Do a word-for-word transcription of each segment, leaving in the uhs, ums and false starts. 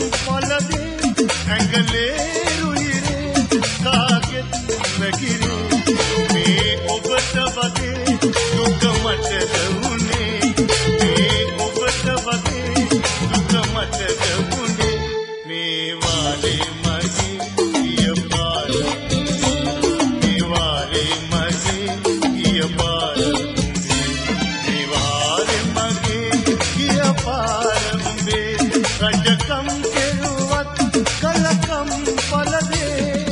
පලදේ ඇඟලේ රුයිරේ කාගෙත් නැගිරේ මේ ඔබට වගේ දුක මට දුන්නේ මේ ඔබට වගේ දුක මට දුන්නේ මේ වාලේ මගේ ගිය පාර මේ වාලේ මගේ ගිය පාර මේ වාලේ මගේ ගිය පාර උඹේ රජකම් කෙරුවත් කලකම් පලදේ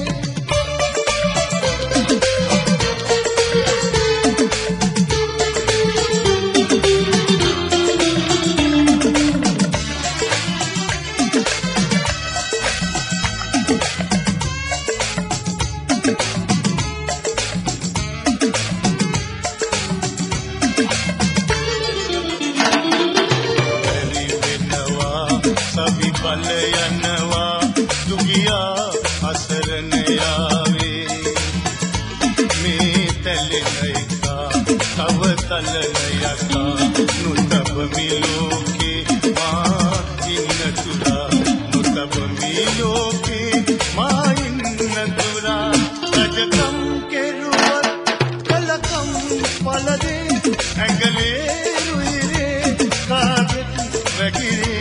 සවි බල යනවා දුගියා අසරණ යාවේ මේ තැලෙන එකා තව තලන යකා නුතබ මිලෝකේ මා ඉන්න තුරා නුතබ මිලෝකේ මා ඉන්න තුරා රජකම් කෙරුවත් කලකම් පලදේ ඇඟලේ රුයිරේ කාගෙත් වැගිරේ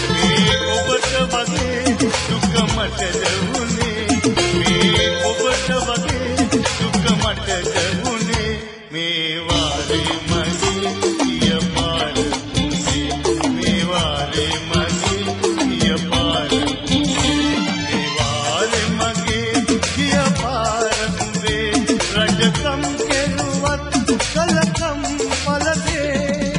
දුක මට දුන්නේ මේ ඔබට වගේ දුක මට දුන්නේ මේ වාලේ මගේ ගිය පාර මේ වාලේ මගේ ගිය පාර මේ වාලේ මගේ ගිය පාර උඹේ රජකම් කෙරුවත් කලකම් පලදේ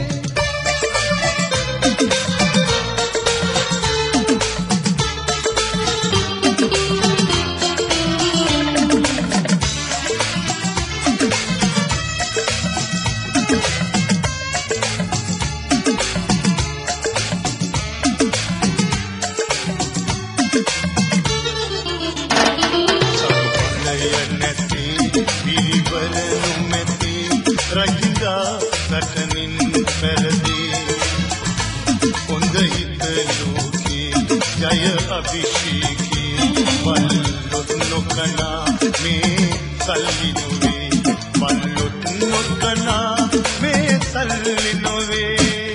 රජින්දා රටනින් පෙරදී හොඳ හිත ලෝකේ ජය අභිෂේකී වල්ලොත් නොකනා මේ සල්ලි නොවේ වල්ලොත් නොකනා මේ සල්ලි නොවේ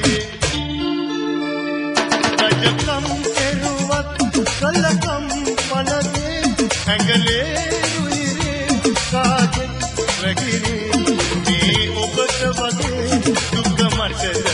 රජකම් කෙරුවත් කලකම් පලදේ ඇඟලේ රුයිරේ කාගෙත් වැගිරේ ඔබට වගේ දුක මට